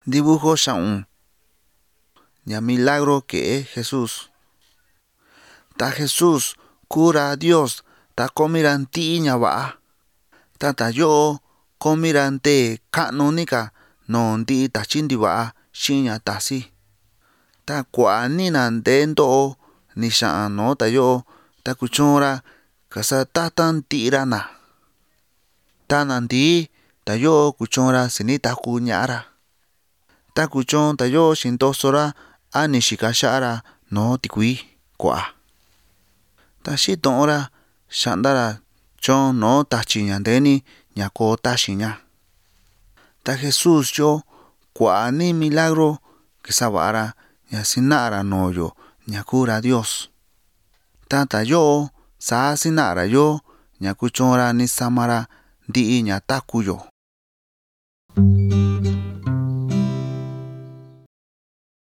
Dibujo xa'un nhà milagro kể Jesus. Ta Jesus cura Dios ta komiran ti'i ña va'a. Ta yo'o komiran tee ka'nu ni ka nuu ndi'i tachi ndiva'a xi'in ña tasi. Ta kua'a ni na ndee ndo'o ni xa'an nuu ta yo'o ta kuchuun‑ra kasa tatan ti'i‑ra na. Ta nandii ta yo'o kuchuun‑ra sini taku ña'a‑ra. Ta kuchuun ta yo'o xindoso‑ra a ni xika xa'a‑ra nuu tikuii kua'a. Ta xitu'un‑ra xa'nda‑ra choon nuu tachi ña ndee‑ni ña koo taxin ña. Ta Jesus yoo kua'a ni milagro kisava'a‑ra ña sina'a‑ra nuu‑yo ña kuu‑ra Dios. Ta yo'o saa sina'a‑ra yoo ña kuchuun‑ra ni sama‑ra ndi'i ña taku‑yo.